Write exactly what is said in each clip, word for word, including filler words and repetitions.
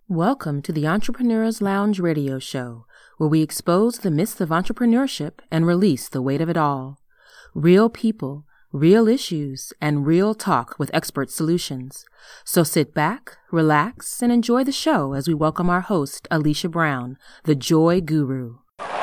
Welcome to the Entrepreneur's Lounge radio show, where we expose the myths of entrepreneurship and release the weight of it all. Real people, real issues, and real talk with expert solutions. So sit back, relax, and enjoy the show as we welcome our host, Alicia Brown, the Joy Guru.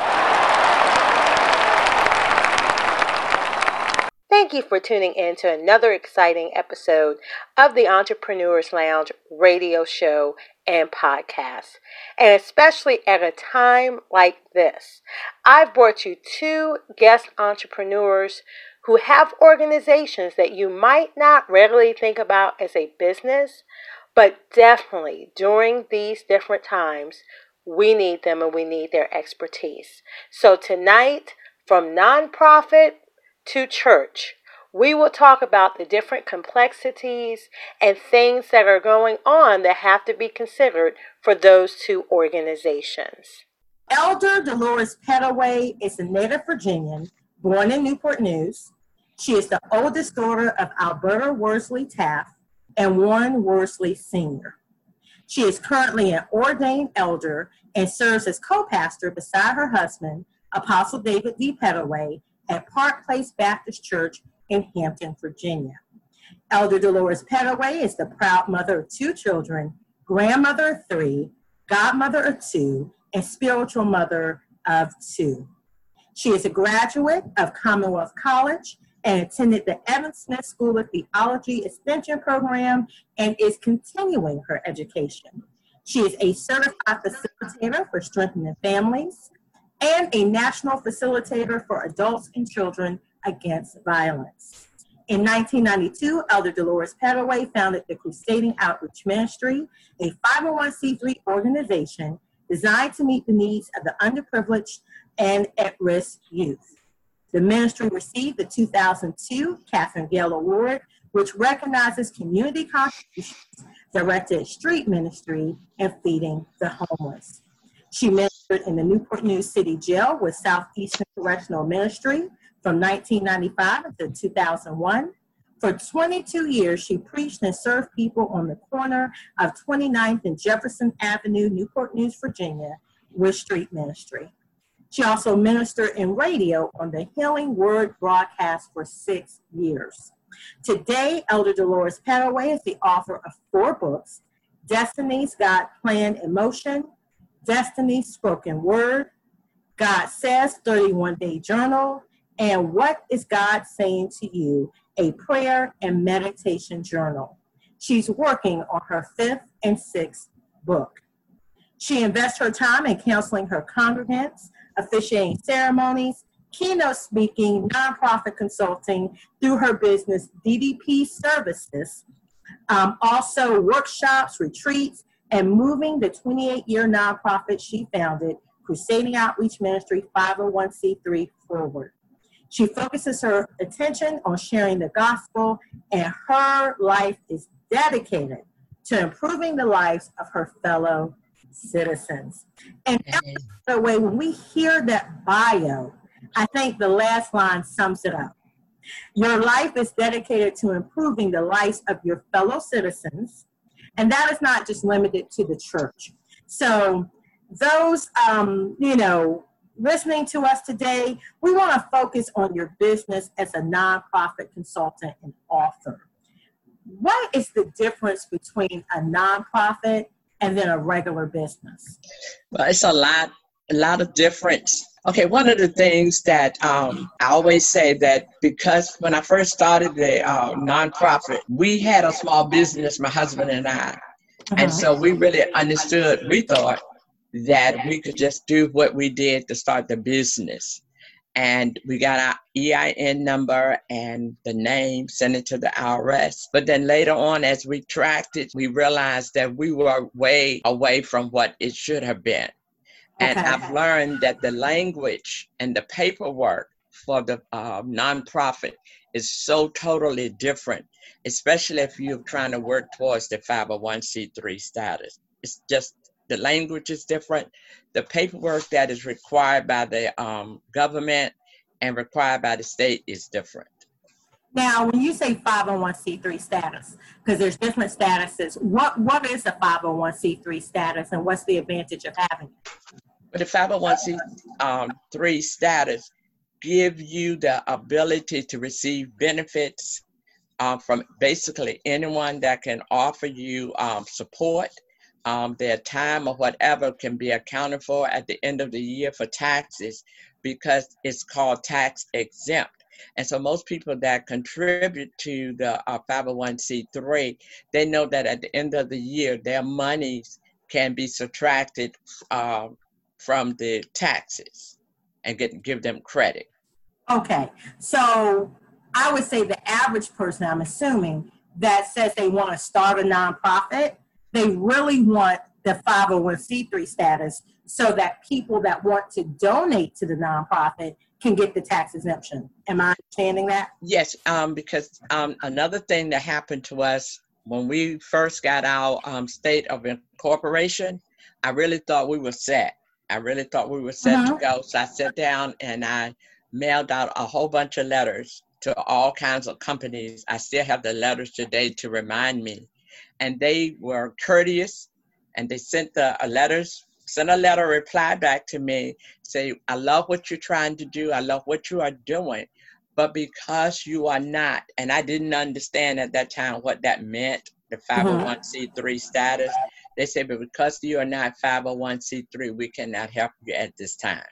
Thank you for tuning in to another exciting episode of the Entrepreneur's Lounge radio show and podcast. And especially at a time like this, I've brought you two guest entrepreneurs who have organizations that you might not readily think about as a business, but definitely during these different times, we need them and we need their expertise. So tonight, from nonprofit to church, we will talk about the different complexities and things that are going on that have to be considered for those two organizations. Elder Dolores Pettaway is a native Virginian born in Newport News. She is the oldest daughter of Alberta Worsley Taft and Warren Worsley Senior She is currently an ordained elder and serves as co-pastor beside her husband, Apostle David D. Pettaway, at Park Place Baptist Church in Hampton, Virginia. Elder Dolores Pettaway is the proud mother of two children, grandmother of three, godmother of two, and spiritual mother of two. She is a graduate of Commonwealth College and attended the Evans Smith School of Theology Extension Program and is continuing her education. She is a certified facilitator for Strengthening Families and a national facilitator for adults and children against violence. In nineteen ninety-two, Elder Dolores Pettaway founded the Crusading Outreach Ministry, a five oh one c three organization designed to meet the needs of the underprivileged and at-risk youth. The ministry received the two thousand two Catherine Gale Award, which recognizes community contributions directed at street ministry and feeding the homeless. She ministered in the Newport News City Jail with Southeastern Correctional Ministry from nineteen ninety-five until two thousand one. For twenty-two years, she preached and served people on the corner of twenty-ninth and Jefferson Avenue, Newport News, Virginia, with street ministry. She also ministered in radio on the Healing Word broadcast for six years. Today, Elder Dolores Pettaway is the author of four books: Destiny's God Plan in Motion, Destiny's Spoken Word, God Says thirty-one day Journal, and What is God Saying to You? A prayer and meditation journal. She's working on her fifth and sixth book. She invests her time in counseling her congregants, officiating ceremonies, keynote speaking, nonprofit consulting through her business D D P Services, um, also workshops, retreats, and moving the twenty-eight year nonprofit she founded, Crusading Outreach Ministry five oh one c three, forward. She focuses her attention on sharing the gospel, and her life is dedicated to improving the lives of her fellow citizens. And by the way, when we hear that bio, I think the last line sums it up. Your life is dedicated to improving the lives of your fellow citizens, and that is not just limited to the church. So those, um, you know, listening to us today, we want to focus on your business as a nonprofit consultant and author. What is the difference between a nonprofit and then a regular business? Well, it's a lot, a lot of difference. Okay, one of the things that um, I always say that because when I first started the uh, nonprofit, we had a small business, my husband and I. Uh-huh. And so we really understood, we thought, that we could just do what we did to start the business. And we got our E I N number and the name, sent it to the I R S. But then later on, as we tracked it, we realized that we were way away from what it should have been. And okay. I've learned that the language and the paperwork for the uh, nonprofit is so totally different, especially if you're trying to work towards the five oh one c three status. It's just, the language is different. The paperwork that is required by the um, government and required by the state is different. Now, when you say five oh one c three status, because there's different statuses, what, what is a five oh one c three status and what's the advantage of having it? But the five oh one c three status give you the ability to receive benefits um, from basically anyone that can offer you um, support. Um, their time or whatever can be accounted for at the end of the year for taxes because it's called tax exempt. And so most people that contribute to the uh, five oh one c three, they know that at the end of the year, their monies can be subtracted uh, from the taxes and get give them credit. Okay, so I would say the average person, I'm assuming, that says they want to start a nonprofit, they really want the five oh one c three status so that people that want to donate to the nonprofit can get the tax exemption. Am I understanding that? Yes, um, because um, another thing that happened to us when we first got our um, state of incorporation, I really thought we were set. I really thought we were set uh-huh. to go. So I sat down and I mailed out a whole bunch of letters to all kinds of companies. I still have the letters today to remind me. And they were courteous and they sent the uh, letters, sent a letter reply back to me, say, I love what you're trying to do. I love what you are doing. But because you are not, and I didn't understand at that time what that meant, the five oh one c three mm-hmm. status, they said, but because you are not five oh one c three, we cannot help you at this time.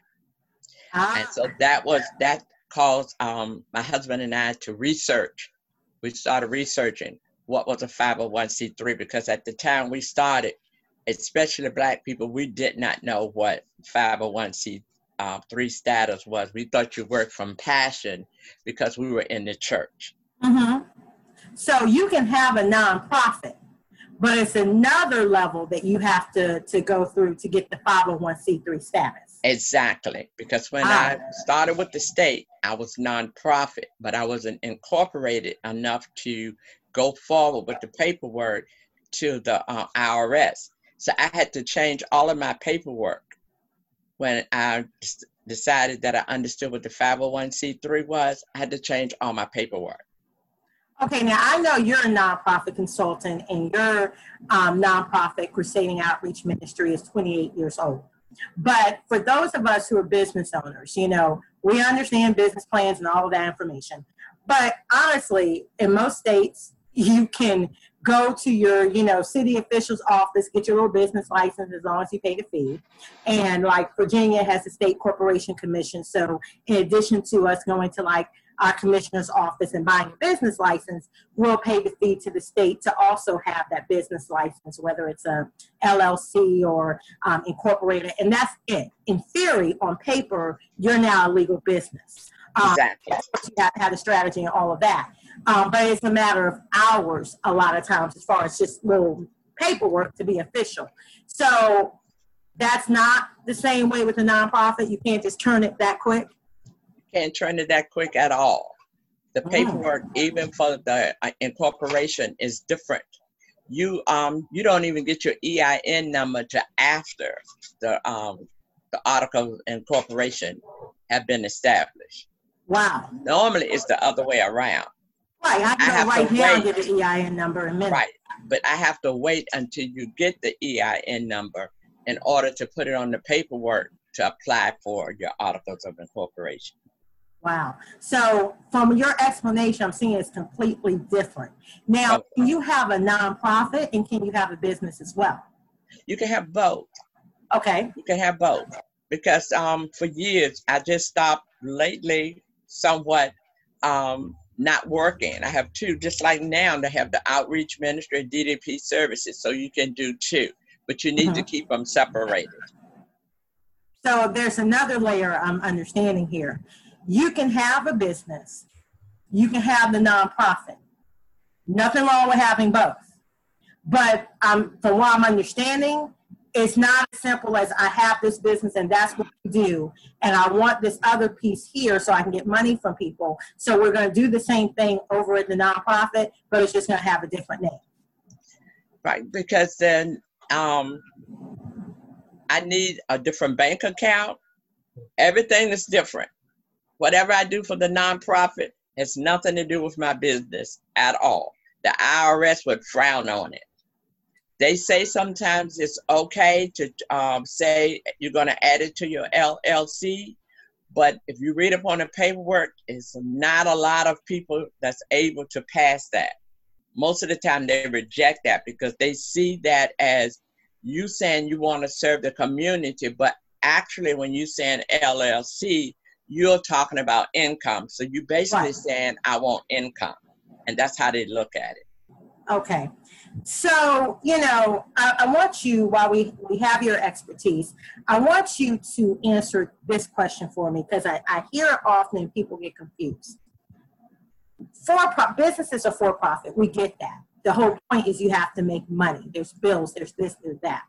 Ah. And so that was, that caused um, my husband and I to research. We started researching what was a five oh one c three, because at the time we started, especially Black people, we did not know what five oh one c three status was. We thought you worked from passion because we were in the church. Mm-hmm. So you can have a nonprofit, but it's another level that you have to, to go through to get the five oh one c three status. Exactly, because when ah. I started with the state, I was nonprofit, but I wasn't incorporated enough to go forward with the paperwork to the uh, I R S. So I had to change all of my paperwork when I decided that I understood what the five oh one c three was. I had to change all my paperwork. Okay, now I know you're a nonprofit consultant and your um, nonprofit, Crusading Outreach Ministry, is twenty-eight years old. But for those of us who are business owners, you know, we understand business plans and all of that information. But honestly, in most states, you can go to your, you know, city official's office, get your little business license as long as you pay the fee. And like Virginia has the State Corporation Commission. So in addition to us going to like our commissioner's office and buying a business license, we'll pay the fee to the state to also have that business license, whether it's a L L C or um, incorporated. And that's it. In theory, on paper, you're now a legal business. Um, exactly. You have to have the strategy and all of that. Um, but it's a matter of hours a lot of times as far as just little paperwork to be official. So that's not the same way with a nonprofit. You can't just turn it that quick. You can't turn it that quick at all. The paperwork, oh. even for the uh, incorporation, is different. You um you don't even get your E I N number to after the um the article of incorporation have been established. Wow. Normally it's the other way around. Right, I can go right now and get the E I N number in a minute. Right, but I have to wait until you get the E I N number in order to put it on the paperwork to apply for your articles of incorporation. Wow. So from your explanation, I'm seeing it's completely different. Now, okay. Can you have a nonprofit and can you have a business as well? You can have both. Okay. You can have both. Because um, for years, I just stopped lately somewhat um, not working. I have two, just like now, they have the outreach ministry, D D P services, so you can do two, but you need mm-hmm. to keep them separated. So there's another layer I'm understanding here. You can have a business, you can have the nonprofit. Nothing wrong with having both. But um, from what I'm understanding, it's not as simple as I have this business and that's what we do. And I want this other piece here so I can get money from people. So we're going to do the same thing over at the nonprofit, but it's just going to have a different name. Right, because then um, I need a different bank account. Everything is different. Whatever I do for the nonprofit, It's nothing to do with my business at all. The I R S would frown on it. They say sometimes it's okay to um, say you're going to add it to your L L C, but if you read up on the paperwork, it's not a lot of people that's able to pass that. Most of the time they reject that because they see that as you saying you want to serve the community, but actually when you saying L L C, you're talking about income. So you basically Right. saying, I want income. And that's how they look at it. Okay. So, you know, I, I want you, while we, we have your expertise, I want you to answer this question for me because I, I hear it often and people get confused. For pro- businesses are for profit. We get that. The whole point is you have to make money. There's bills, there's this, there's that.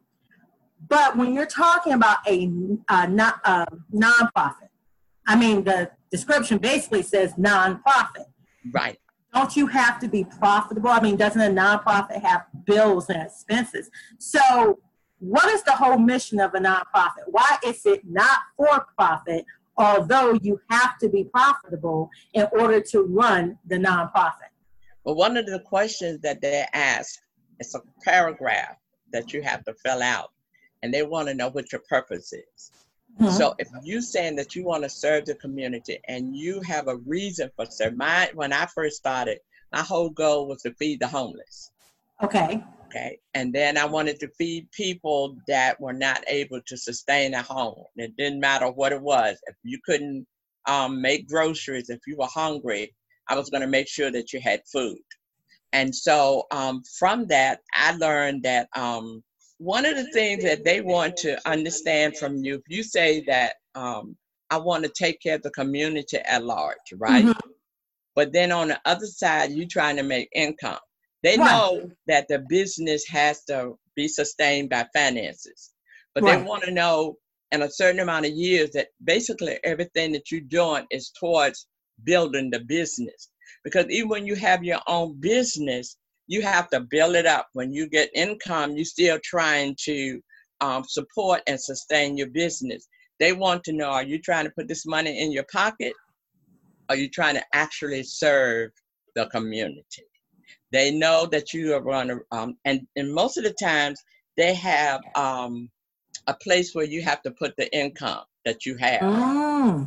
But when you're talking about a, a, not, a nonprofit, I mean, the description basically says nonprofit. Right. Don't you have to be profitable? I mean, doesn't a nonprofit have bills and expenses? So what is the whole mission of a nonprofit? Why is it not for profit, although you have to be profitable in order to run the nonprofit? Well, one of the questions that they ask, it's a paragraph that you have to fill out, and they want to know what your purpose is. Mm-hmm. So if you're saying that you want to serve the community and you have a reason for serving, my, when I first started, my whole goal was to feed the homeless. Okay. Okay. And then I wanted to feed people that were not able to sustain a home. It didn't matter what it was. If you couldn't um, make groceries, if you were hungry, I was going to make sure that you had food. And so um, from that, I learned that um, one of the things that they want to understand from you, if you say that um, I want to take care of the community at large, right? Mm-hmm. But then on the other side, you're trying to make income. They right. know that the business has to be sustained by finances, but right. they want to know in a certain amount of years that basically everything that you're doing is towards building the business. Because even when you have your own business, you have to build it up. When you get income, you're still trying to um, support and sustain your business. They want to know, are you trying to put this money in your pocket? Are you trying to actually serve the community? They know that you are running, um, and, and most of the times they have um, a place where you have to put the income that you have. Mm.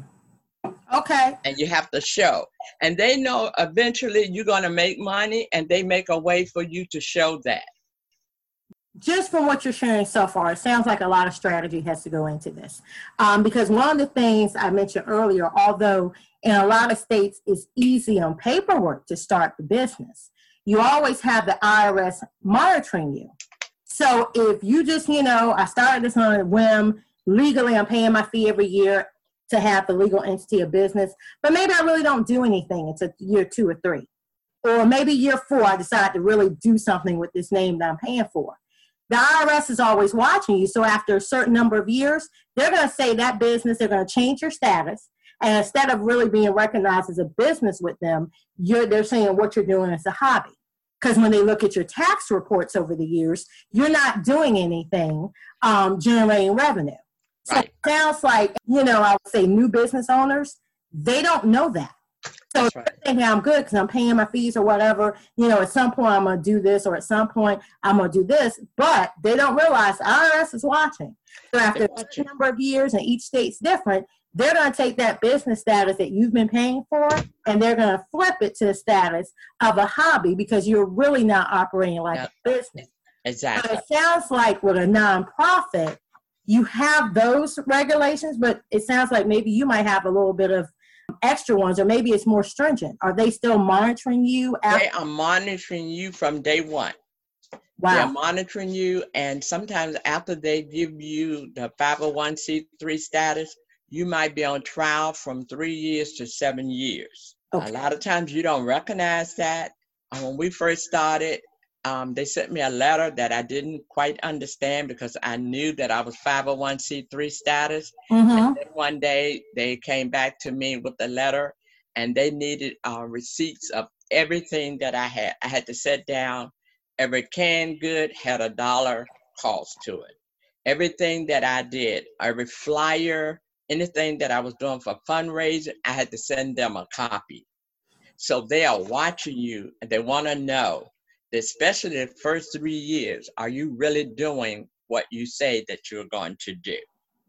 Okay. And you have to show. And they know eventually you're going to make money, and they make a way for you to show that. Just from what you're sharing so far, it sounds like a lot of strategy has to go into this. Um, because one of the things I mentioned earlier, although in a lot of states it's easy on paperwork to start the business, you always have the I R S monitoring you. So if you just, you know, I started this on a whim, legally I'm paying my fee every year to have the legal entity of business, but maybe I really don't do anything until year two or three. Or maybe year four, I decide to really do something with this name that I'm paying for. The I R S is always watching you. So after a certain number of years, they're going to say that business, they're going to change your status. And instead of really being recognized as a business with them, you're, they're saying what you're doing is a hobby. Because when they look at your tax reports over the years, you're not doing anything um, generating revenue. So right. It sounds like, you know, I would say new business owners, they don't know that. So right. They're thinking I'm good because I'm paying my fees or whatever. You know, at some point I'm going to do this, or at some point I'm going to do this. But they don't realize the I R S is watching. So after a certain number of years, and each state's different, they're going to take that business status that you've been paying for, and they're going to flip it to the status of a hobby because you're really not operating like yep. a business. Exactly. But it sounds like with a nonprofit, you have those regulations, but it sounds like maybe you might have a little bit of extra ones, or maybe it's more stringent. Are they still monitoring you? After- they are monitoring you from day one. Wow. They're monitoring you, and sometimes after they give you the five oh one c three status, you might be on trial from three years to seven years. Okay. A lot of times you don't recognize that. And when we first started, um, they sent me a letter that I didn't quite understand because I knew that I was five oh one c three status. Mm-hmm. And then one day they came back to me with the letter, and they needed uh, receipts of everything that I had. I had to sit down. Every canned good had a dollar cost to it. Everything that I did, every flyer, anything that I was doing for fundraising, I had to send them a copy. So they are watching you and they want to know, especially the first three years, are you really doing what you say that you're going to do?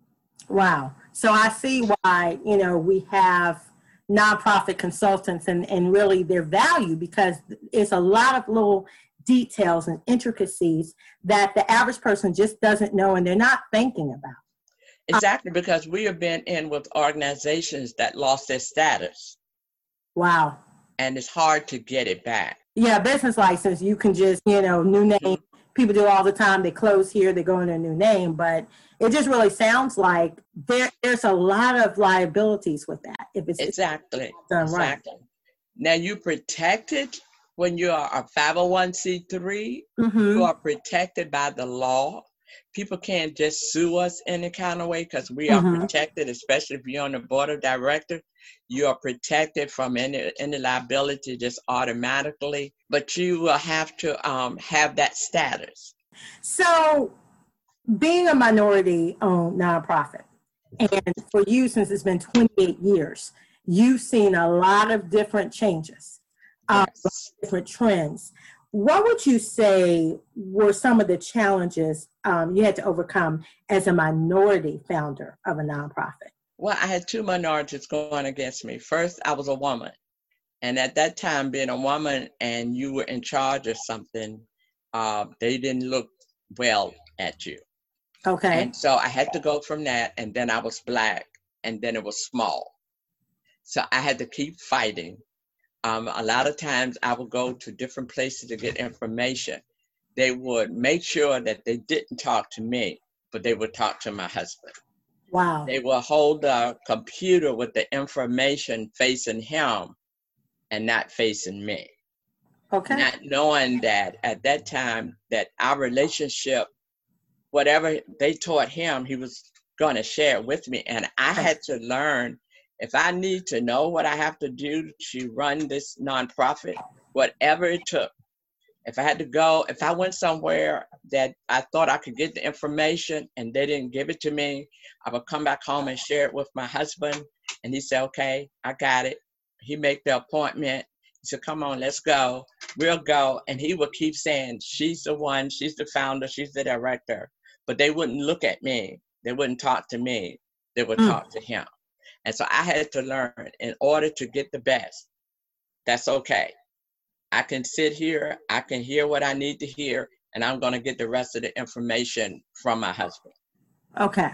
Wow. So I see why, you know, we have nonprofit consultants and, and really their value, because it's a lot of little details and intricacies that the average person just doesn't know and they're not thinking about. Exactly, because we have been in with organizations that lost their status. Wow. And it's hard to get it back. Yeah, business license, you can just, you know, new name. Mm-hmm. People do all the time. They close here, they go in a new name. But it just really sounds like there, there's a lot of liabilities with that. If it's exactly done exactly. right. Now, you protected when you are a five oh one c three. Mm-hmm. You are protected by the law. People can't just sue us any kind of way because we are mm-hmm. protected, especially if you're on the board of directors. You are protected from any, any liability just automatically, but you will have to um, have that status. So being a minority-owned nonprofit, and for you, since it's been twenty-eight years, you've seen a lot of different changes, um, yes. different trends. What would you say were some of the challenges um, you had to overcome as a minority founder of a nonprofit? Well, I had two minorities going against me. First, I was a woman. And at that time, being a woman and you were in charge of something, uh, they didn't look well at you. Okay. And so I had to go from that. And then I was Black. And then it was small. So I had to keep fighting. Um, a lot of times I would go to different places to get information. They would make sure that they didn't talk to me, but they would talk to my husband. Wow. They will hold the computer with the information facing him and not facing me. Okay. Not knowing that at that time that our relationship, whatever they taught him, he was going to share it with me. And I had to learn, if I need to know what I have to do to run this nonprofit, whatever it took. If I had to go, if I went somewhere that I thought I could get the information and they didn't give it to me, I would come back home and share it with my husband. And he said, okay, I got it. He made the appointment. He said, come on, let's go. We'll go. And he would keep saying, she's the one, she's the founder, she's the director. But they wouldn't look at me. They wouldn't talk to me. They would mm. talk to him. And so I had to learn, in order to get the best, that's okay. I can sit here, I can hear what I need to hear, and I'm going to get the rest of the information from my husband. Okay.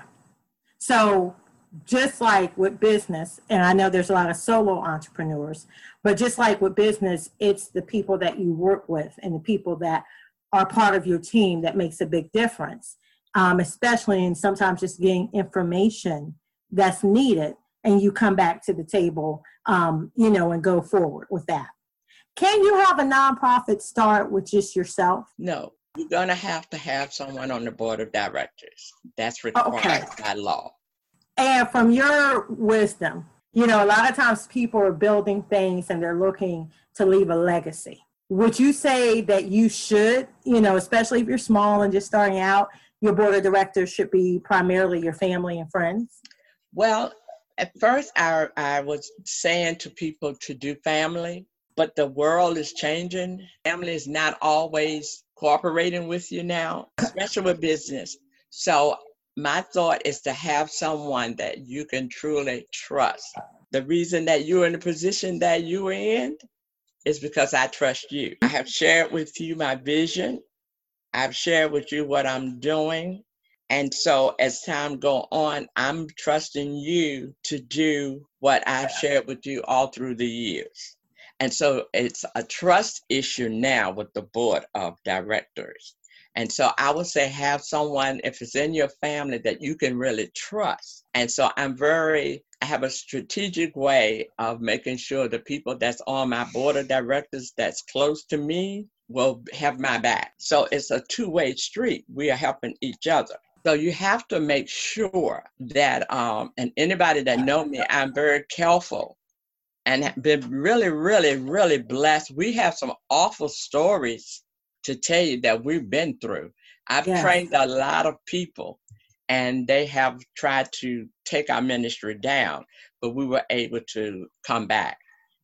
So just like with business, and I know there's a lot of solo entrepreneurs, but just like with business, it's the people that you work with and the people that are part of your team that makes a big difference, um, especially in sometimes just getting information that's needed, and you come back to the table, um, you know, and go forward with that. Can you have a nonprofit start with just yourself? No, you're going to have to have someone on the board of directors. That's required okay. by law. And from your wisdom, you know, a lot of times people are building things and they're looking to leave a legacy. Would you say that you should, you know, especially if you're small and just starting out, your board of directors should be primarily your family and friends? Well, at first I, I was saying to people to do family. But the world is changing. Family is not always cooperating with you now, especially with business. So my thought is to have someone that you can truly trust. The reason that you're in the position that you are in is because I trust you. I have shared with you my vision. I've shared with you what I'm doing. And so as time goes on, I'm trusting you to do what I've shared with you all through the years. And so it's a trust issue now with the board of directors. And so I would say have someone, if it's in your family, that you can really trust. And so I'm very, I have a strategic way of making sure the people that's on my board of directors that's close to me will have my back. So it's a two-way street. We are helping each other. So you have to make sure that, um, and anybody that know me, I'm very careful. And been really, really, really blessed. We have some awful stories to tell you that we've been through. I've yes. trained a lot of people, and they have tried to take our ministry down, but we were able to come back.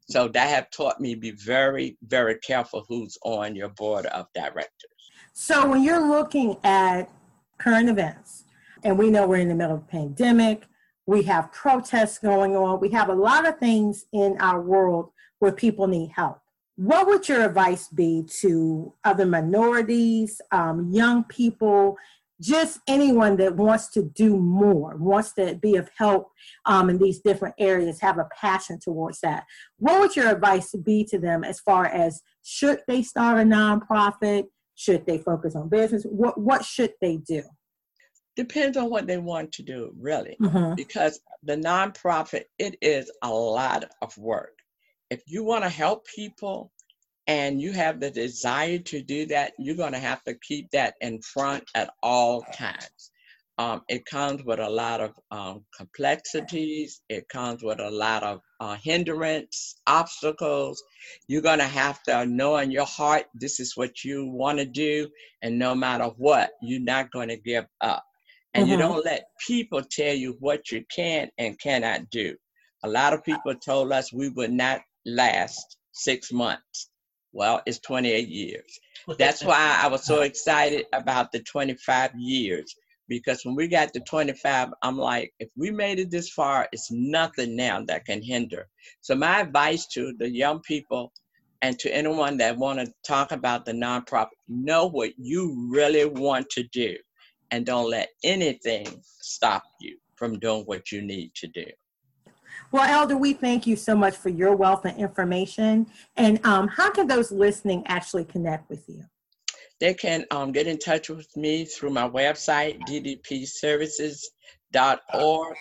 So that have taught me be very, very careful who's on your board of directors. So when you're looking at current events, and we know we're in the middle of a pandemic, we have protests going on, we have a lot of things in our world where people need help. What would your advice be to other minorities, um, young people, just anyone that wants to do more, wants to be of help um, in these different areas, have a passion towards that? What would your advice be to them as far as should they start a nonprofit? Should they focus on business? What, what should they do? Depends on what they want to do, really, Mm-hmm. because the nonprofit, it is a lot of work. If you want to help people and you have the desire to do that, you're going to have to keep that in front at all times. Um, it comes with a lot of um, complexities. It comes with a lot of uh, hindrance, obstacles. You're going to have to know in your heart, this is what you want to do. And no matter what, you're not going to give up. And Mm-hmm. you don't let people tell you what you can and cannot do. A lot of people told us we would not last six months. Well, it's twenty-eight years. That's why I was so excited about the twenty-five years, because when we got to twenty-five, I'm like, if we made it this far, it's nothing now that can hinder. So my advice to the young people and to anyone that want to talk about the nonprofit, know what you really want to do and don't let anything stop you from doing what you need to do. Well, Elder, we thank you so much for your wealth of information. And um, how can those listening actually connect with you? They can um, get in touch with me through my website, d d p services dot org,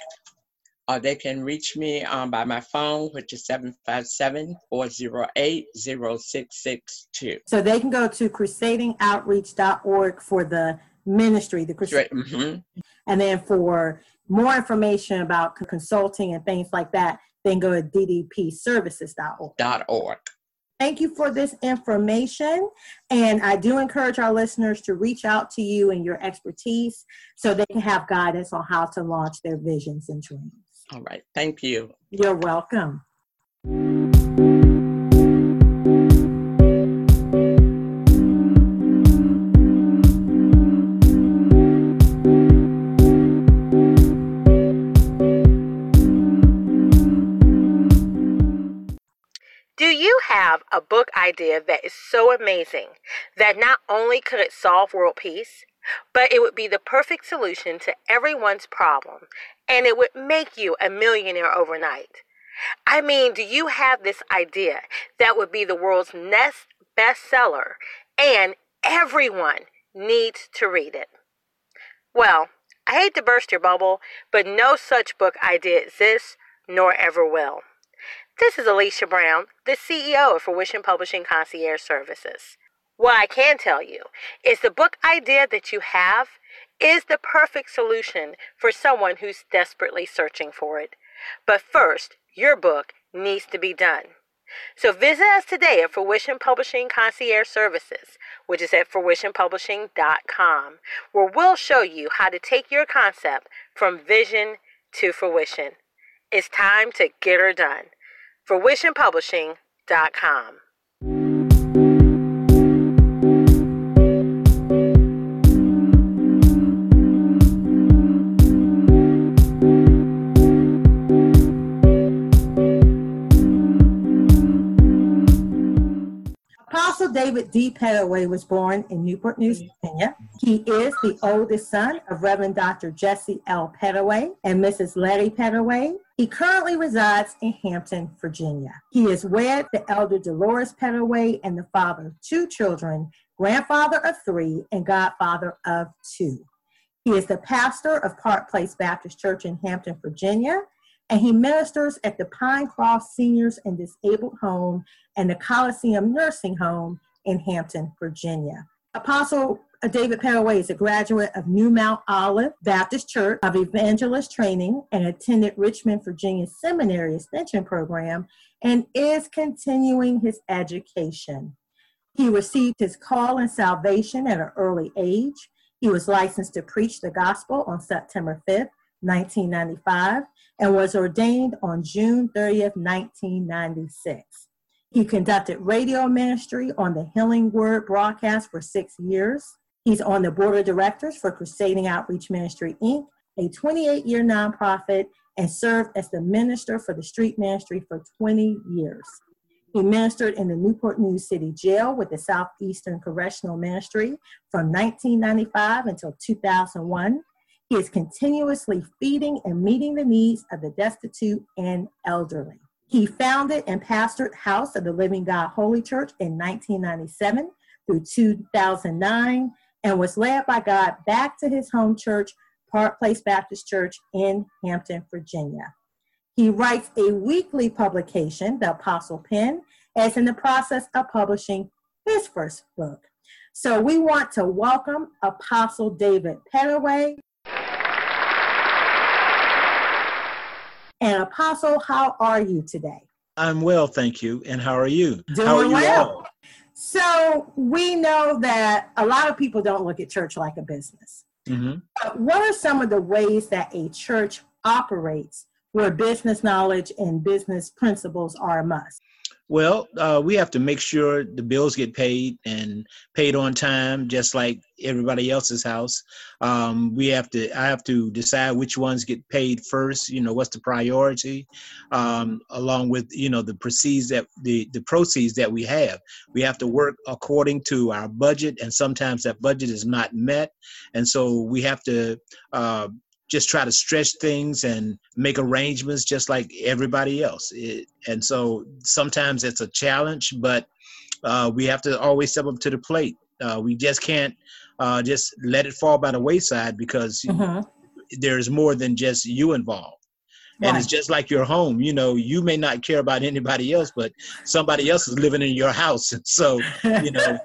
or they can reach me um, by my phone, which is seven five seven, four zero eight, zero six six two. So they can go to crusading outreach dot org for the ministry, the crusade. Right. Mm-hmm. And then for more information about consulting and things like that, then go to d d p services dot org. Dot org. Thank you for this information. And I do encourage our listeners to reach out to you and your expertise so they can have guidance on how to launch their visions and dreams. All right. Thank you. You're welcome. Do you have a book idea that is so amazing that not only could it solve world peace, but it would be the perfect solution to everyone's problem, and it would make you a millionaire overnight? I mean, do you have this idea that would be the world's next bestseller, and everyone needs to read it? Well, I hate to burst your bubble, but no such book idea exists, nor ever will. This is Alicia Brown, the C E O of Fruition Publishing Concierge Services. What I can tell you is the book idea that you have is the perfect solution for someone who's desperately searching for it. But first, your book needs to be done. So visit us today at Fruition Publishing Concierge Services, which is at fruition publishing dot com, where we'll show you how to take your concept from vision to fruition. It's time to get her done. fruition publishing dot com. Apostle David D. Pettaway was born in Newport News, Virginia. He is the oldest son of Reverend Doctor Jesse L. Pettaway and Missus Letty Pettaway. He currently resides in Hampton, Virginia. He is wed to Elder Dolores Pettaway and the father of two children, grandfather of three, and godfather of two. He is the pastor of Park Place Baptist Church in Hampton, Virginia, and he ministers at the Pinecroft Seniors and Disabled Home and the Coliseum Nursing Home in Hampton, Virginia. Apostle David Pettaway is a graduate of New Mount Olive Baptist Church of Evangelist Training and attended Richmond, Virginia Seminary Extension Program and is continuing his education. He received his call and salvation at an early age. He was licensed to preach the gospel on September fifth, nineteen ninety-five, and was ordained on June thirtieth, nineteen ninety-six. He conducted radio ministry on the Healing Word broadcast for six years. He's on the board of directors for Crusading Outreach Ministry, Incorporated, a twenty-eight-year nonprofit, and served as the minister for the street ministry for twenty years. He ministered in the Newport News City Jail with the Southeastern Correctional Ministry from nineteen ninety-five until two thousand one. He is continuously feeding and meeting the needs of the destitute and elderly. He founded and pastored House of the Living God Holy Church in nineteen ninety-seven through two thousand nine and was led by God back to his home church, Park Place Baptist Church in Hampton, Virginia. He writes a weekly publication, The Apostle Pen, as in the process of publishing his first book. So we want to welcome Apostle David Pettaway. And Apostle, how are you today? I'm well, thank you. And how are you? Doing how are you well. all? So we know that a lot of people don't look at church like a business. Mm-hmm. But what are some of the ways that a church operates where business knowledge and business principles are a must? Well, uh, we have to make sure the bills get paid and paid on time, just like everybody else's house. Um, we have to, I have to decide which ones get paid first. You know, what's the priority, um, along with, you know, the proceeds that the, the proceeds that we have. We have to work according to our budget, and sometimes that budget is not met. And so we have to, uh, just try to stretch things and make arrangements just like everybody else. It, and so sometimes it's a challenge, but uh, we have to always step up to the plate. Uh, we just can't uh, just let it fall by the wayside, because mm-hmm. there's more than just you involved. And right. It's just like your home. You know, you may not care about anybody else, but somebody else is living in your house. And so, you know,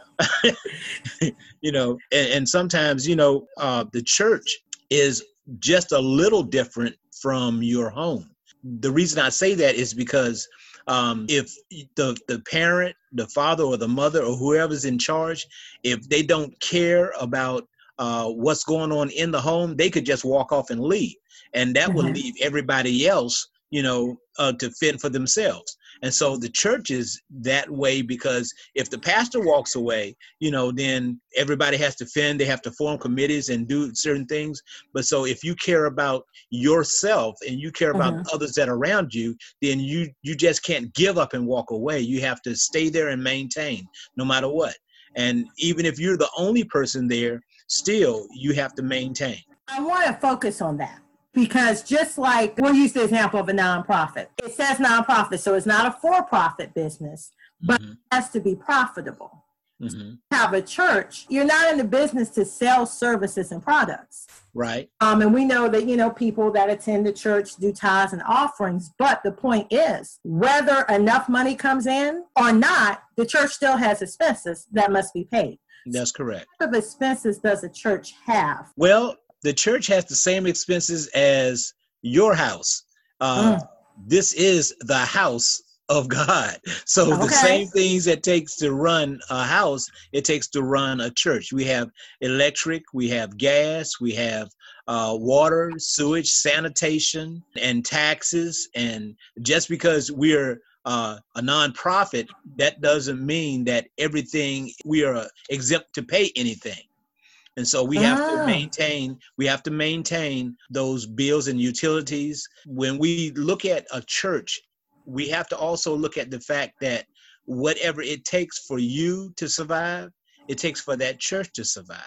you know, and, and sometimes, you know, uh, the church is just a little different from your home. The reason I say that is because um, if the, the parent, the father or the mother or whoever's in charge, if they don't care about uh, what's going on in the home, they could just walk off and leave. And that mm-hmm. would leave everybody else, you know, uh, to fend for themselves. And so the church is that way, because if the pastor walks away, you know, then everybody has to fend. They have to form committees and do certain things. But so if you care about yourself and you care about mm-hmm. others that are around you, then you you just can't give up and walk away. You have to stay there and maintain no matter what. And even if you're the only person there, still you have to maintain. I want to focus on that. Because just like, we'll use the example of a nonprofit. It says nonprofit, so it's not a for-profit business, but mm-hmm. it has to be profitable. Mm-hmm. So you have a church, you're not in the business to sell services and products. Right. Um, and we know that, you know, people that attend the church do tithes and offerings, but the point is, whether enough money comes in or not, the church still has expenses that must be paid. That's correct. What type of expenses does a church have? Well, the church has the same expenses as your house. Uh, mm. This is the house of God. So okay. the same things it takes to run a house, it takes to run a church. We have electric, we have gas, we have uh, water, sewage, sanitation, and taxes. And just because we're uh, a nonprofit, that doesn't mean that everything, we are exempt to pay anything. And so we have ah. to maintain, we have to maintain those bills and utilities. When we look at a church, we have to also look at the fact that whatever it takes for you to survive, it takes for that church to survive.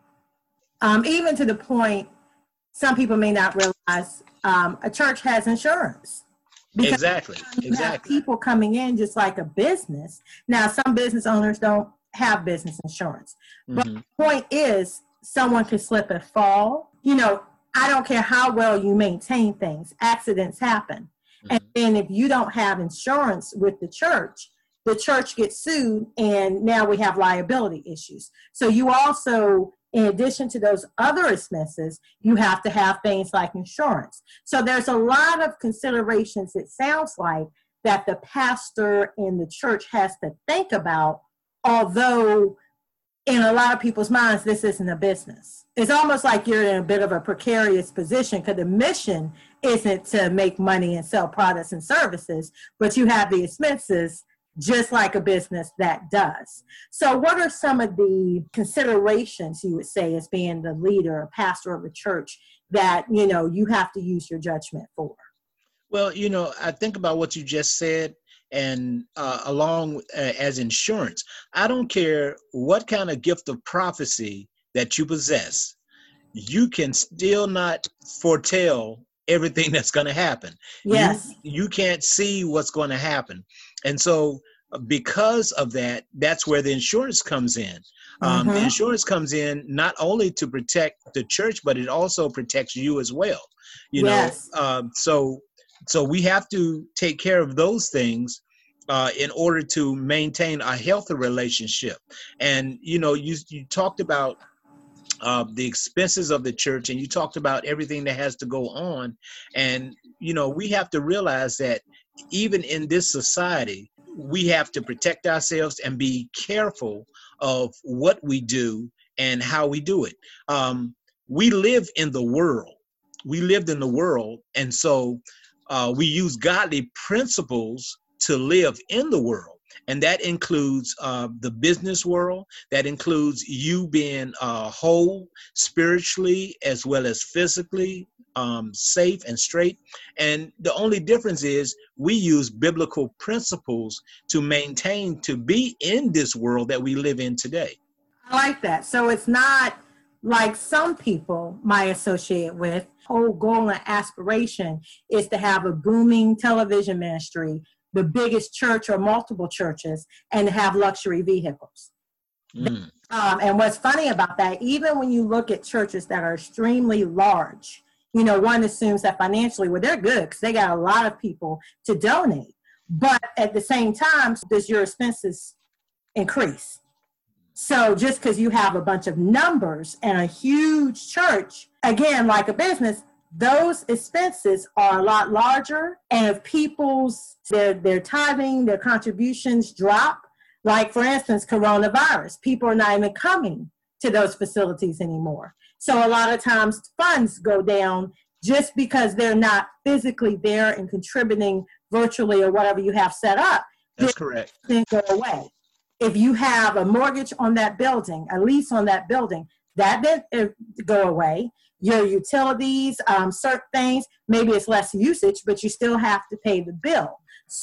Um, even to the point, some people may not realize um, a church has insurance. Because exactly. You exactly. have people coming in just like a business. Now, some business owners don't have business insurance. But mm-hmm. the point is, someone can slip and fall. You know, I don't care how well you maintain things, accidents happen. Mm-hmm. And then if you don't have insurance with the church, the church gets sued, and now we have liability issues. So you also, in addition to those other expenses, you have to have things like insurance. So there's a lot of considerations, it sounds like, that the pastor in the church has to think about, although in a lot of people's minds, this isn't a business. It's almost like you're in a bit of a precarious position because the mission isn't to make money and sell products and services, but you have the expenses just like a business that does. So what are some of the considerations you would say as being the leader or pastor of a church that, you know, you have to use your judgment for? Well, you know, I think about what you just said, and uh, along uh, as insurance, I don't care what kind of gift of prophecy that you possess, you can still not foretell everything that's going to happen. Yes. You, you can't see what's going to happen. And so because of that, that's where the insurance comes in. Um, Mm-hmm. The insurance comes in not only to protect the church, but it also protects you as well. You Yes. know, um, so so we have to take care of those things uh, in order to maintain a healthy relationship. And you know, you you talked about uh, the expenses of the church, and you talked about everything that has to go on. And you know, we have to realize that even in this society, we have to protect ourselves and be careful of what we do and how we do it. Um, we live in the world. We lived in the world, and so uh, we use godly principles to live in the world. And that includes uh, the business world. That includes you being uh, whole spiritually as well as physically, um, safe and straight. And the only difference is we use biblical principles to maintain, to be in this world that we live in today. I like that. So it's not like some people might associate with. Whole goal and aspiration is to have a booming television ministry, the biggest church or multiple churches, and to have luxury vehicles. Mm. Um, and what's funny about that, even when you look at churches that are extremely large, you know, one assumes that financially, well, they're good because they got a lot of people to donate. But at the same time, does your expenses increase? So just because you have a bunch of numbers and a huge church, again, like a business, those expenses are a lot larger. And if people's, their, their tithing, their contributions drop, like for instance, coronavirus, people are not even coming to those facilities anymore. So a lot of times funds go down just because they're not physically there and contributing virtually or whatever you have set up. That's correct. Then go away. If you have a mortgage on that building, a lease on that building, that didn't go away. Your utilities, um, certain things, maybe it's less usage, but you still have to pay the bill.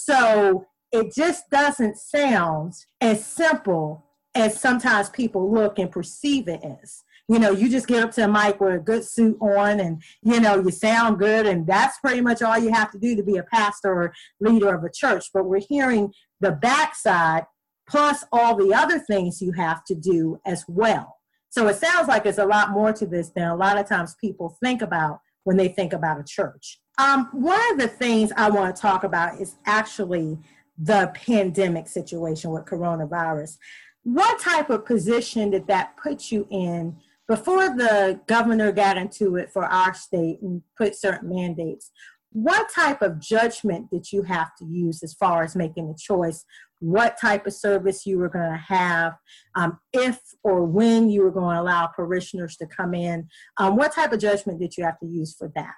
So it just doesn't sound as simple as sometimes people look and perceive it as. You know, you just get up to a mic with a good suit on and, you know, you sound good. And that's pretty much all you have to do to be a pastor or leader of a church. But we're hearing the backside plus all the other things you have to do as well. So it sounds like there's a lot more to this than a lot of times people think about when they think about a church. Um, one of the things I want to talk about is actually the pandemic situation with coronavirus. What type of position did that put you in before the governor got into it for our state and put certain mandates? What type of judgment did you have to use as far as making the choice what type of service you were going to have, um, if or when you were going to allow parishioners to come in? Um, what type of judgment did you have to use for that?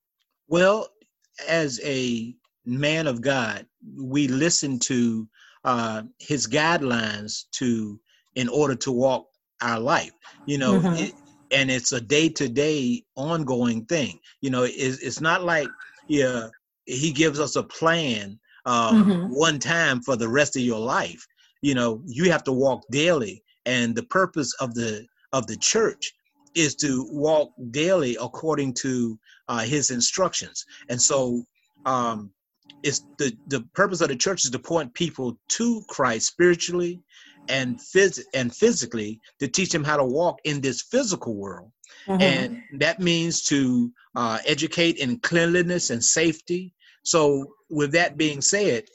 Well, as a man of God, we listen to uh, his guidelines to in order to walk our life. You know, Mm-hmm. it, and it's a day-to-day ongoing thing. You know, it's, it's not like yeah, he gives us a plan um, Mm-hmm. one time for the rest of your life. You know, you have to walk daily, and the purpose of the of the church is to walk daily according to uh, his instructions. And so um, it's the, the purpose of the church is to point people to Christ spiritually and phys- and physically, to teach them how to walk in this physical world. Mm-hmm. And that means to uh, educate in cleanliness and safety. So with that being said,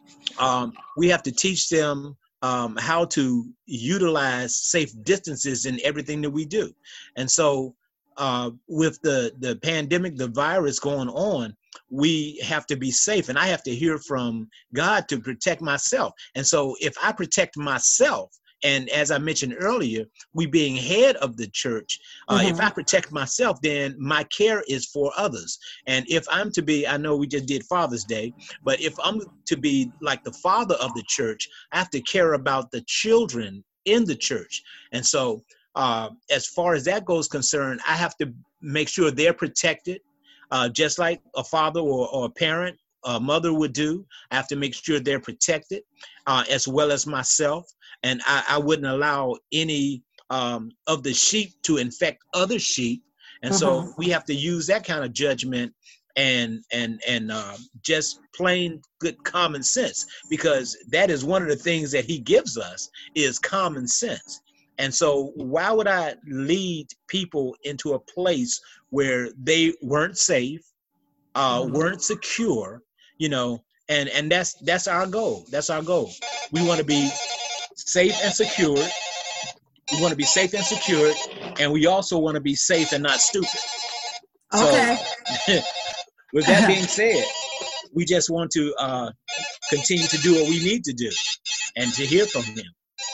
um, we have to teach them um, how to utilize safe distances in everything that we do. And so uh, with the, the pandemic, the virus going on, we have to be safe. And I have to hear from God to protect myself. And so if I protect myself, And as I mentioned earlier, we being head of the church, uh, Mm-hmm. if I protect myself, then my care is for others. And if I'm to be, I know we just did Father's Day, but if I'm to be like the father of the church, I have to care about the children in the church. And so uh, as far as that goes concerned, I have to make sure they're protected, uh, just like a father or, or a parent, a mother would do. I have to make sure they're protected, uh, as well as myself. And I, I wouldn't allow any um, of the sheep to infect other sheep. And Mm-hmm. so we have to use that kind of judgment and and and uh, just plain good common sense, because that is one of the things that he gives us is common sense. And so why would I lead people into a place where they weren't safe, uh, Mm-hmm. weren't secure, you know, and, and that's that's our goal. That's our goal. We want to be safe and secure. We want to be safe and secure, and we also want to be safe and not stupid. Okay. So with that being said, we just want to uh, continue to do what we need to do and to hear from him.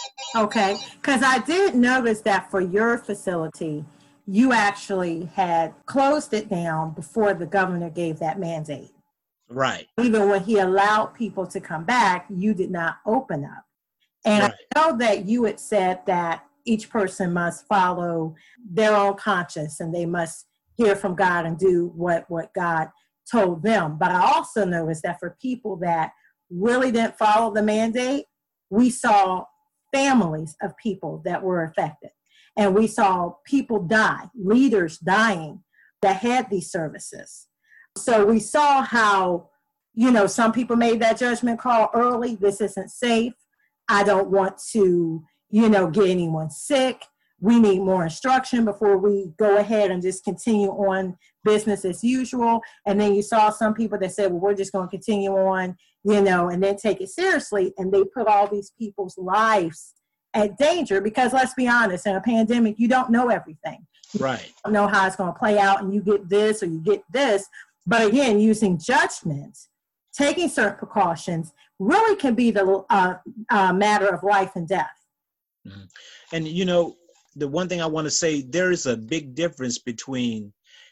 Okay, because I did notice that for your facility, you actually had closed it down before the governor gave that mandate. Right. Even when he allowed people to come back, you did not open up. And Right. I know that you had said that each person must follow their own conscience and they must hear from God and do what, what God told them. But I also noticed that for people that really didn't follow the mandate, we saw families of people that were affected. And we saw people die, leaders dying that had these services. So we saw how, you know, some people made that judgment call early. This isn't safe. I don't want to, you know, get anyone sick. We need more instruction before we go ahead and just continue on business as usual. And then you saw some people that said, well, we're just going to continue on, you know, and then take it seriously. And they put all these people's lives at danger because, let's be honest, in a pandemic, you don't know everything. Right. You don't know how it's going to play out and you get this or you get this. But again, using judgment, taking certain precautions really can be the uh, uh, matter of life and death. Mm-hmm. And, you know, the one thing I want to say, there is a big difference between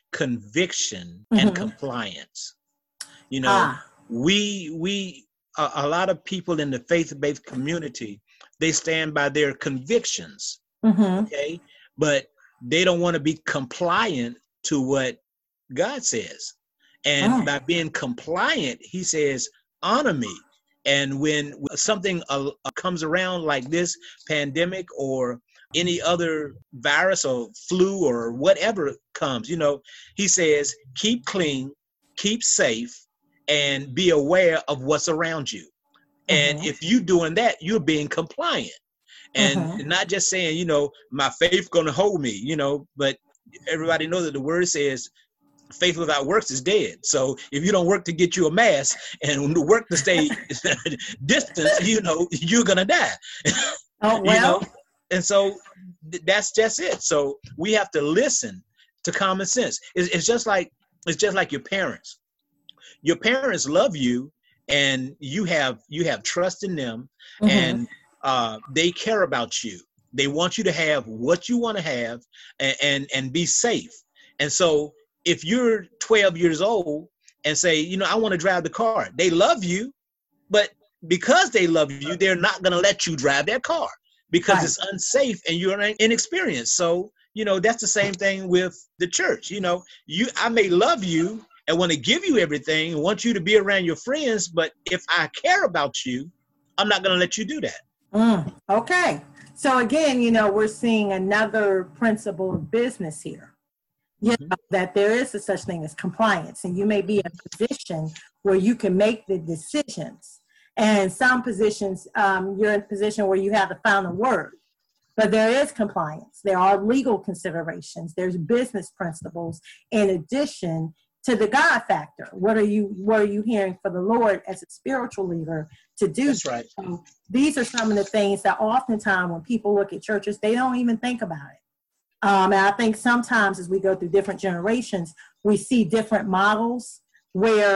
conviction Mm-hmm. and compliance. You know, Ah. we, we, a, a lot of people in the faith-based community, they stand by their convictions, Mm-hmm. okay? But they don't want to be compliant to what God says. And Oh. by being compliant, he says, honor me. And when something uh, comes around like this pandemic or any other virus or flu or whatever comes, you know, he says, keep clean, keep safe, and be aware of what's around you. And Mhm. if you're doing that, you're being compliant. And Mhm. not just saying, you know, my faith going to hold me, you know, but everybody knows that the word says, faith without works is dead. So if you don't work to get you a mask and work to stay distance, you know, you're going to die. Oh, You well. know? And so th- that's just it. So we have to listen to common sense. It's, it's just like, it's just like your parents. Your parents love you and you have, you have trust in them Mhm. and uh, they care about you. They want you to have what you want to have and, and, and be safe. And so if you're twelve years old and say, you know, I want to drive the car, they love you, but because they love you, they're not going to let you drive their car because Right. it's unsafe and you're inexperienced. So, you know, that's the same thing with the church. You know, you, I may love you and want to give you everything and want you to be around your friends, but if I care about you, I'm not going to let you do that. Mm, okay. So again, you know, we're seeing another principle of business here. You Mhm. know, that there is a such thing as compliance, and you may be in a position where you can make the decisions. And some positions, um, you're in a position where you have the final word. But there is compliance. There are legal considerations. There's business principles in addition to the God factor. What are you What are you hearing for the Lord as a spiritual leader to do? That's right. So these are some of the things that oftentimes when people look at churches, they don't even think about it. Um, and I think sometimes as we go through different generations, we see different models where,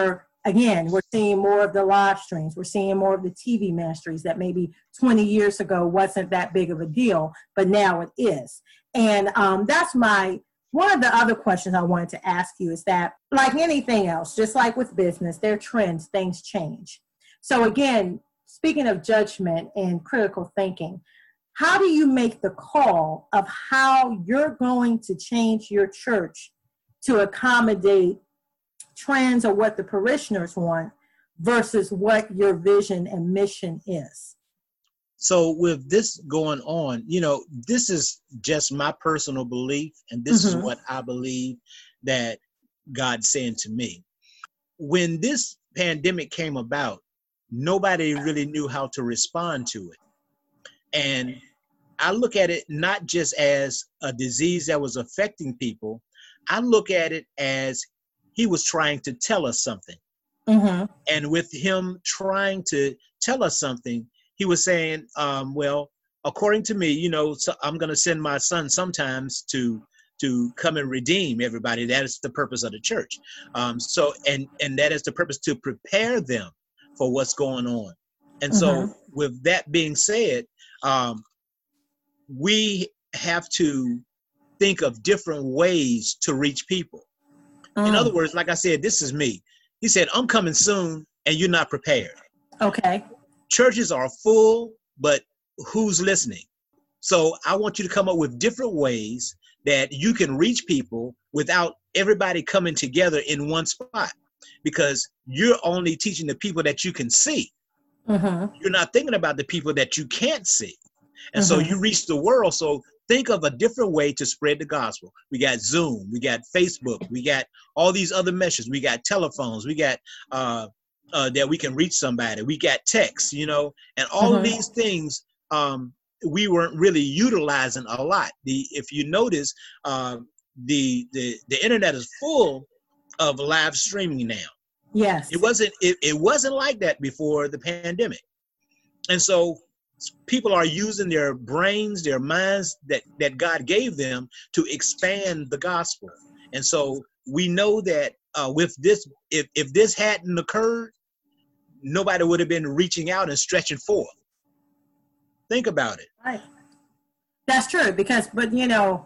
again, we're seeing more of the live streams. We're seeing more of the T V ministries that maybe twenty years ago wasn't that big of a deal, but now it is. And um, that's my, one of the other questions I wanted to ask you is that, like anything else, just like with business, there are trends, things change. So again, speaking of judgment and critical thinking, how do you make the call of how you're going to change your church to accommodate trends or what the parishioners want versus what your vision and mission is? So with this going on, you know, this is just my personal belief, and this mm-hmm. is what I believe that God's saying to me. When this pandemic came about, nobody really knew how to respond to it. And I look at it not just as a disease that was affecting people. I look at it as he was trying to tell us something. Mm-hmm. And with him trying to tell us something, he was saying, um, well, according to me, you know, so I'm going to send my son sometimes to to come and redeem everybody. That is the purpose of the church. Um, so, and and that is the purpose, to prepare them for what's going on. And mm-hmm. so with that being said, um, we have to think of different ways to reach people. Mm. In other words, like I said, this is me. He said, I'm coming soon and you're not prepared. Okay. Churches are full, but who's listening? So I want you to come up with different ways that you can reach people without everybody coming together in one spot, because you're only teaching the people that you can see. Mm-hmm. You're not thinking about the people that you can't see. And mm-hmm. so you reach the world. So think of a different way to spread the gospel. We got Zoom, we got Facebook, we got all these other messages, we got telephones, we got uh, uh, that we can reach somebody, we got text, you know, and all mm-hmm. of these things um, we weren't really utilizing a lot. The if you notice, uh, the the the internet is full of live streaming now. Yes, it wasn't it, it wasn't like that before the pandemic, and so people are using their brains, their minds that, that God gave them to expand the gospel. And so we know that uh, with this, if, if this hadn't occurred, nobody would have been reaching out and stretching forth. Think about it. Right. That's true, because, but you know,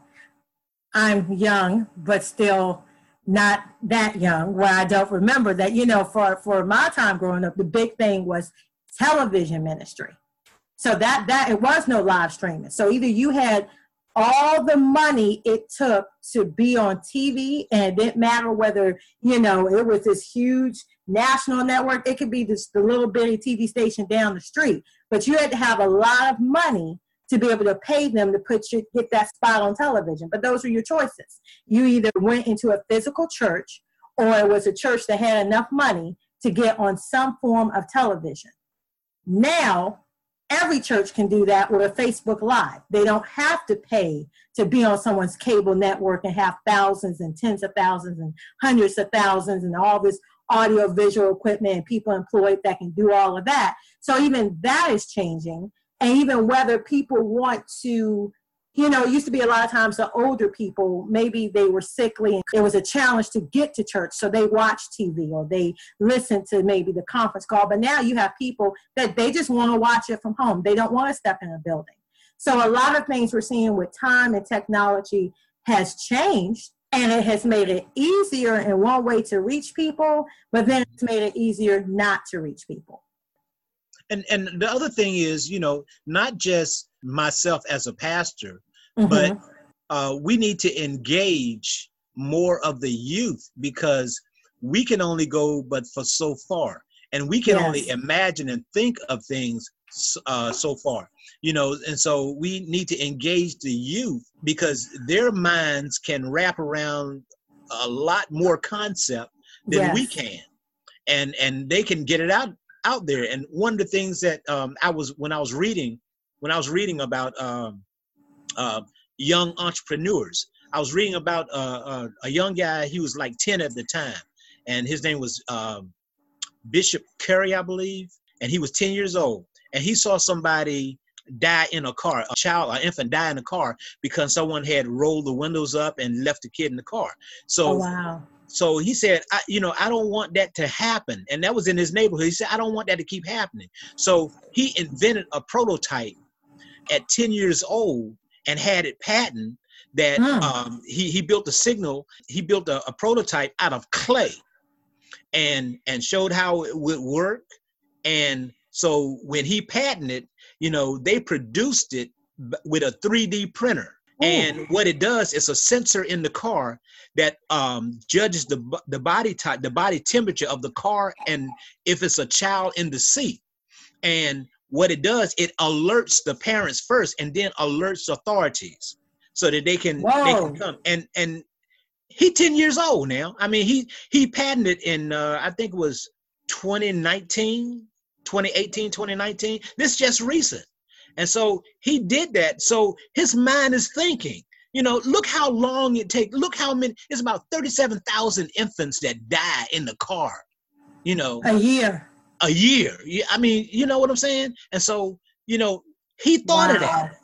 I'm young, but still not that young, where I don't remember that, you know, for, for my time growing up, the big thing was television ministry. So that, that it was no live streaming. So either you had all the money it took to be on T V, and it didn't matter whether, you know, it was this huge national network. It could be just the little bitty T V station down the street. But you had to have a lot of money to be able to pay them to put you, get that spot on television. But those were your choices. You either went into a physical church, or it was a church that had enough money to get on some form of television. Now, every church can do that with a Facebook Live. They don't have to pay to be on someone's cable network and have thousands and tens of thousands and hundreds of thousands and all this audio visual equipment and people employed that can do all of that. So even that is changing. And even whether people want to, you know, it used to be a lot of times the older people, maybe they were sickly and it was a challenge to get to church. So they watch T V or they listen to maybe the conference call. But now you have people that they just want to watch it from home. They don't want to step in a building. So a lot of things we're seeing with time and technology has changed, and it has made it easier in one way to reach people, but then it's made it easier not to reach people. And and the other thing is, you know, not just myself as a pastor, mm-hmm. but uh, we need to engage more of the youth, because we can only go but for so far, and we can yes. only imagine and think of things uh, so far, you know, and so we need to engage the youth, because their minds can wrap around a lot more concept than yes. we can, and and they can get it out out there. And one of the things that um, I was when I was reading when I was reading about um, uh, young entrepreneurs, I was reading about uh, uh, a young guy. He was like ten at the time, and his name was um, Bishop Curry, I believe, and he was ten years old, and he saw somebody die in a car, a child, an infant die in a car because someone had rolled the windows up and left the kid in the car. So, oh, wow. so he said, I, you know, I don't want that to happen. And that was in his neighborhood. He said, I don't want that to keep happening. So he invented a prototype at ten years old and had it patented that mm. um, he, he built a signal. He built a, a prototype out of clay and, and showed how it would work. And so when he patented, you know, they produced it with a three D printer. Ooh. And what it does is a sensor in the car that um, judges the the body type, the body temperature of the car, and if it's a child in the seat. And what it does, it alerts the parents first, and then alerts authorities so that they can, they can come. And and he ten years old now. I mean, he he patented in uh, I think it was twenty nineteen, twenty eighteen, twenty nineteen. This is just recent. And so he did that. So his mind is thinking, you know, look how long it takes. Look how many, it's about thirty-seven thousand infants that die in the car, you know. A year. A year. I mean, you know what I'm saying? And so, you know, he thought wow. of that.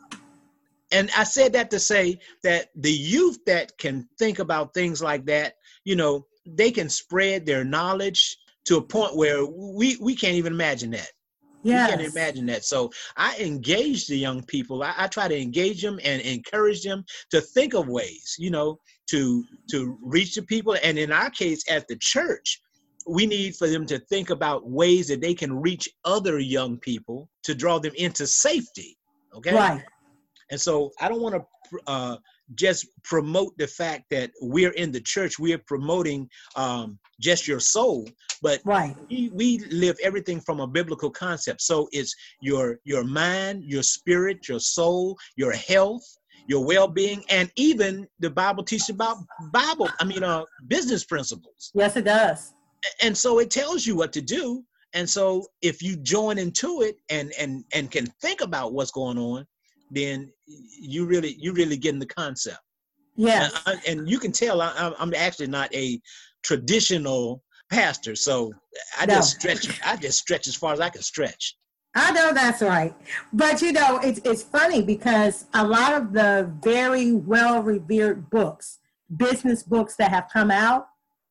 And I said that to say that the youth that can think about things like that, you know, they can spread their knowledge to a point where we, we can't even imagine that. Yes. You can't imagine that. So I engage the young people. I, I try to engage them and encourage them to think of ways, you know, to to reach the people. And in our case, at the church, we need for them to think about ways that they can reach other young people to draw them into safety. Okay. Right. And so I don't want to uh, just promote the fact that we're in the church. We are promoting um, just your soul, but right. we, we live everything from a biblical concept. So it's your your mind, your spirit, your soul, your health, your well-being, and even the Bible teaches about Bible, I mean, uh, business principles. Yes, it does. And so it tells you what to do. And so if you join into it and and and can think about what's going on, then you really you really getting the concept. Yes. And, and you can tell I, I'm actually not a traditional pastor, so I no. just stretch. I just stretch as far as I can stretch. I know that's right, but you know it's it's funny because a lot of the very well revered books, business books that have come out,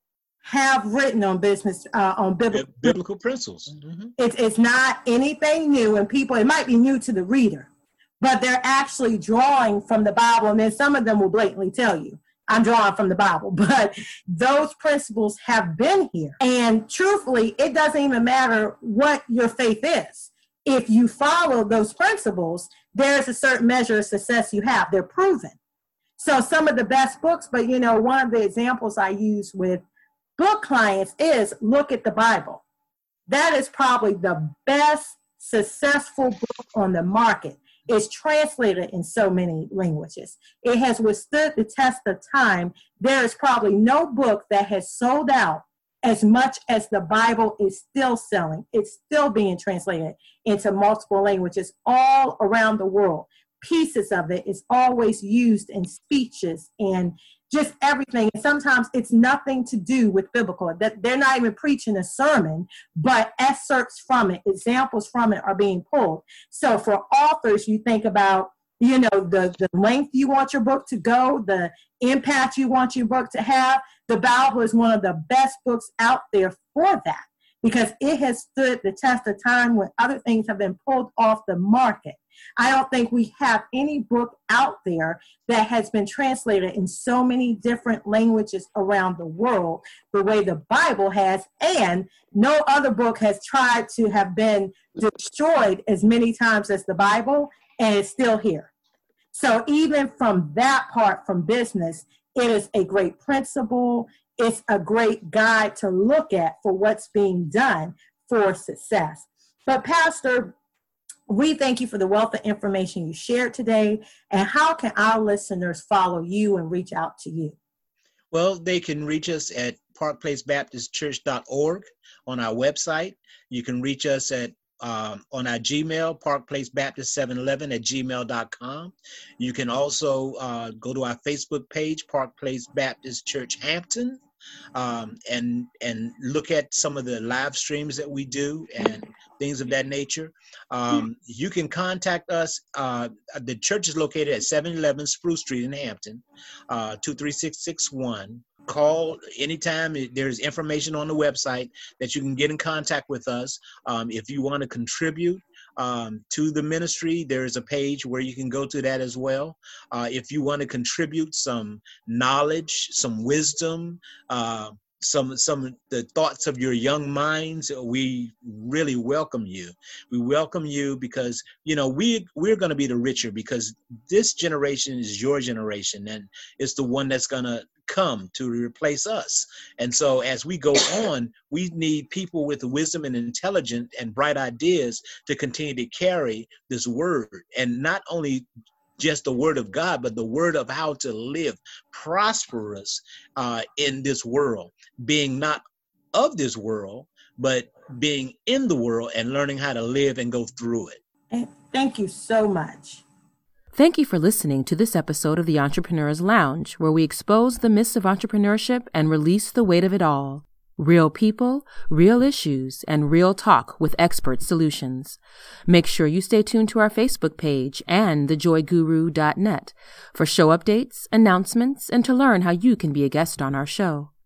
have written on business uh, on biblical biblical principles. Mm-hmm. It's it's not anything new, and people it might be new to the reader, but they're actually drawing from the Bible, and then some of them will blatantly tell you, I'm drawing from the Bible, but those principles have been here. And truthfully, it doesn't even matter what your faith is. If you follow those principles, there's a certain measure of success you have. They're proven. So some of the best books, but you know, one of the examples I use with book clients is look at the Bible. That is probably the best successful book on the market. It's translated in so many languages. It has withstood the test of time. There is probably no book that has sold out as much as the Bible is still selling. It's still being translated into multiple languages all around the world. Pieces of it is always used in speeches and just everything. And sometimes it's nothing to do with biblical. That they're not even preaching a sermon, but excerpts from it, examples from it are being pulled. So for authors, you think about, you know, the, the length you want your book to go, the impact you want your book to have. The Bible is one of the best books out there for that because it has stood the test of time when other things have been pulled off the market. I don't think we have any book out there that has been translated in so many different languages around the world the way the Bible has, and no other book has tried to have been destroyed as many times as the Bible, and it's still here. So even from that part from business, it is a great principle. It's a great guide to look at for what's being done for success. But Pastor, we thank you for the wealth of information you shared today. And how can our listeners follow you and reach out to you? Well, they can reach us at park place baptist church dot org on our website. You can reach us at um, on our Gmail, park place baptist seven eleven at gmail dot com. You can also uh, go to our Facebook page, Park Place Baptist Church Hampton, um, and and look at some of the live streams that we do and things of that nature. Um, you can contact us. Uh, the church is located at seven eleven Spruce Street in Hampton, uh, two three six six one. call anytime. There's information on the website that you can get in contact with us. Um, if you want to contribute um, to the ministry, there's a page where you can go to that as well. Uh, if you want to contribute some knowledge, some wisdom, uh, some some the thoughts of your young minds, we really welcome you. We welcome you because, you know, we we're going to be the richer, because this generation is your generation, and it's the one that's going to come to replace us. And so as we go on, we need people with wisdom and intelligence and bright ideas to continue to carry this word, and not only just the word of God, but the word of how to live prosperous uh, in this world, being not of this world, but being in the world and learning how to live and go through it. And thank you so much. Thank you for listening to this episode of the Entrepreneur's Lounge, where we expose the myths of entrepreneurship and release the weight of it all. Real people, real issues, and real talk with expert solutions. Make sure you stay tuned to our Facebook page and the joy guru dot net for show updates, announcements, and to learn how you can be a guest on our show.